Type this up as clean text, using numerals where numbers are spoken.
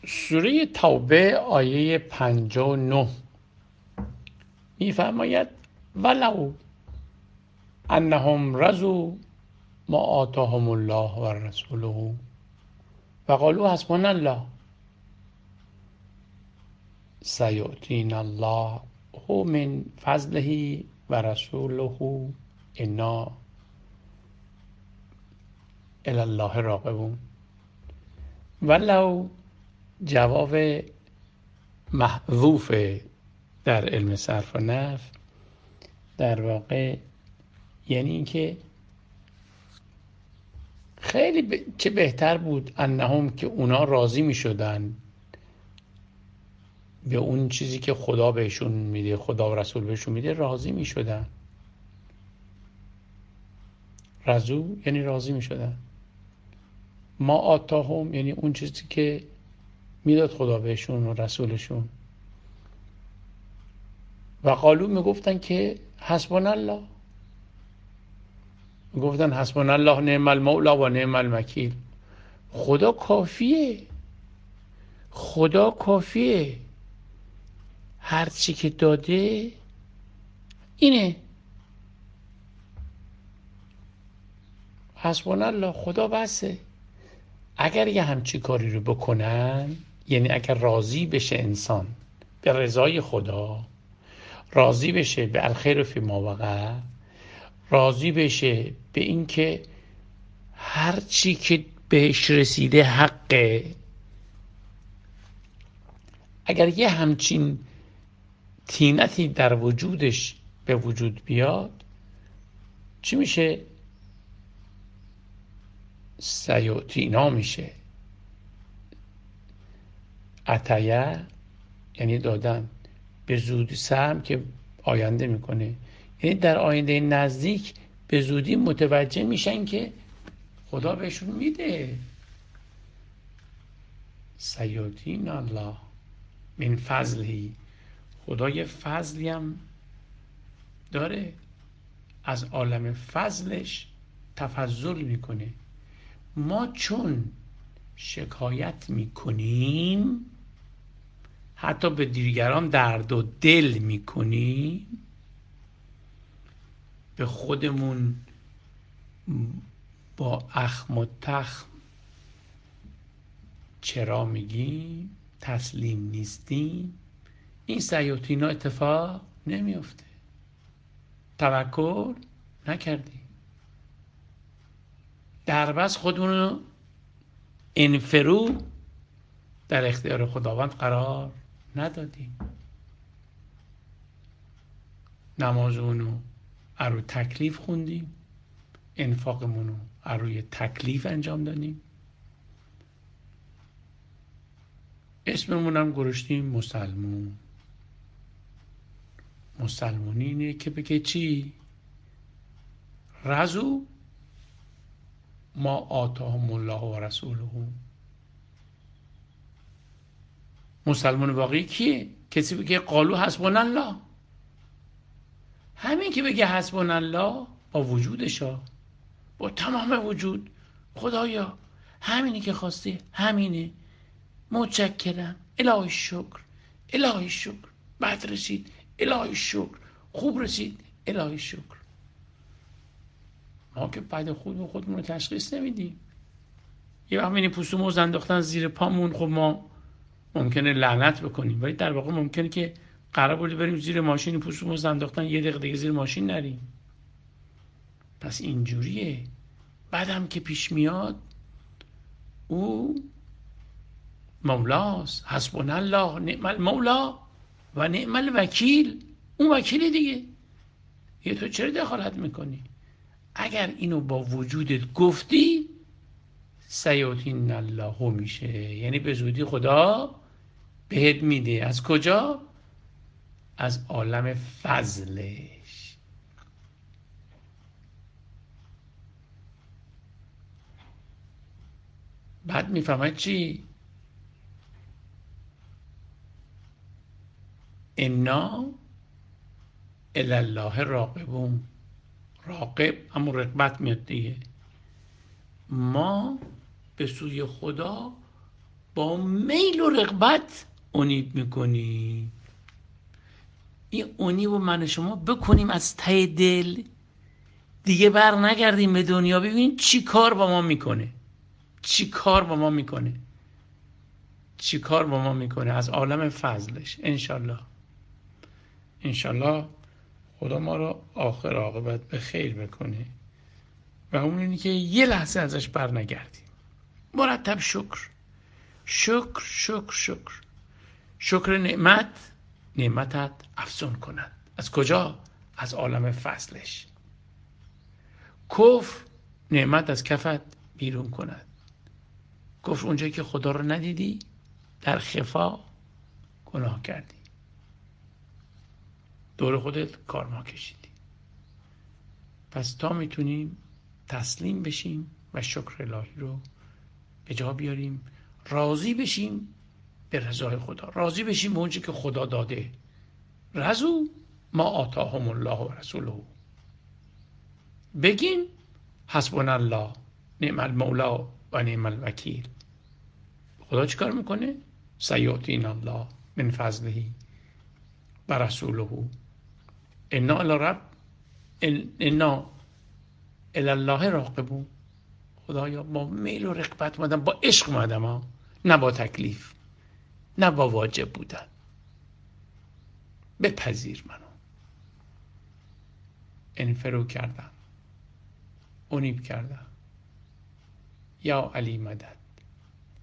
سوره توبه آیه 59 می‌فرماید ولو انهم رضوا ما آتاهم الله و رسوله و قالوا حسبنا الله سیؤتینا الله من فضله و رسوله انا الی الله راغبون. ولو جواب محذوف در علم صرف و نحو، در واقع یعنی اینکه خیلی چه بهتر بود انهم که اونا راضی می شدن به اون چیزی که خدا بهشون میده، خدا و رسول بهشون میده، راضی می شدن. رضو یعنی راضی می شدن. ما آتاهم یعنی اون چیزی که میداد خدا بهشون و رسولشون. و قالو میگفتن که حسبنا الله، میگفتن حسبنا الله نعم المولا و نعم الوکیل. خدا کافیه، خدا کافیه، هر چی که داده اینه، حسبنا الله، خدا بسه. اگر یه همچی کاری رو بکنن، یعنی اگر راضی بشه انسان به رضای خدا، راضی بشه به الخیر فی ما وقع، راضی بشه به این که هر چی که بهش رسیده حقه، اگر یه همچین طینتی در وجودش به وجود بیاد، چی میشه؟ سیؤتینا میشه. عطیه یعنی دادن، به زودی سهم که آینده میکنه، یعنی در آینده نزدیک به زودی متوجه میشن که خدا بهشون میده. سیؤتینا الله من فضلی، خدا یه فضلی هم داره، از عالم فضلش تفضل میکنه. ما چون شکایت میکنیم، حتی به دیگران درد و دل میکنیم، به خودمون با اخم و تخم چرا میگیم، تسلیم نیستیم، این سیؤتینا اتفاق نمیفته. توکل نکردیم، دربست خودمون رو انفرو در اختیار خداوند قرار ندادیم. نمازمون رو روی تکلیف خوندیم، انفاقمون رو روی تکلیف انجام دادیم، اسممون هم گذاشتیم مسلمون. مسلمونی اینه که بگه چی؟ رضوا ما آتاهم الله و رسوله. مسلمان واقعی کیه؟ کسی بگه قالو حسبنا الله. همین که بگه حسبنا الله با وجودشا، با تمام وجود، خدایا همینی که خواستی همینه، متشکرم، الهی شکر، الهی شکر، بد رسید الهی شکر، خوب رسید الهی شکر. ما که بد خوب خودمون رو تشخیص نمیدیم. یه وقت می‌بینی پوستمون انداختن زیر پامون، خب ما ممکنه لعنت بکنیم، ولی در واقع ممکنه که قرار بود بریم زیر ماشین، پوستمون انداختن یه دقیقه دیگه زیر ماشین نریم. پس اینجوریه. بعدم که پیش میاد او مولاست، حسبنا الله نعم المولا و نعم الوکیل. اون وکیل دیگه، یه تو چرا دخالت میکنی؟ اگر اینو با وجودت گفتی، سیؤتین الله میشه، یعنی به زودی خدا بهت میده. از کجا؟ از عالم فضلش. بعد میفهمد چی؟ انا الی الله راغبون. راغب همون رغبت میاد دیگه. ما به سوی خدا با میل و رغبت انیب میکنی. این انیب و من شما بکنیم از ته دل، دیگه بر نگردیم به دنیا. ببین چی کار با ما میکنه، چی کار با ما میکنه، چی کار با ما میکنه از عالم فضلش. انشالله خدا ما رو آخر عاقبت به خیر بکنه و اون اینی که یه لحظه ازش بر نگردیم. مرتب شکر شکر شکر شکر. شکر نعمتت افزون کند. از کجا؟ از عالم فضلش. کفر نعمت از کفت بیرون کند. کفر اونجایی که خدا رو ندیدی، در خفا گناه کردی، دور خودت کارما کشیدی. پس تا میتونیم تسلیم بشیم و شکر الهی رو به جا بیاریم، راضی بشیم به رضای خدا، راضی بشیم به اونچه که خدا داده. رضو ما آتاهم الله و رسوله. بگین حسبنا الله نعم المولا و نعم الوکیل. خدا چیکار میکنه؟ سیاتین الله من فضله و رسوله انا الی الله راغبون. خدایا با میل و رغبت اومدم، با عشق اومدم ها، نه با تکلیف، نه با واجب بودن. بپذیر منو. انفرو کردم، انیب کردم. یا علی مدد.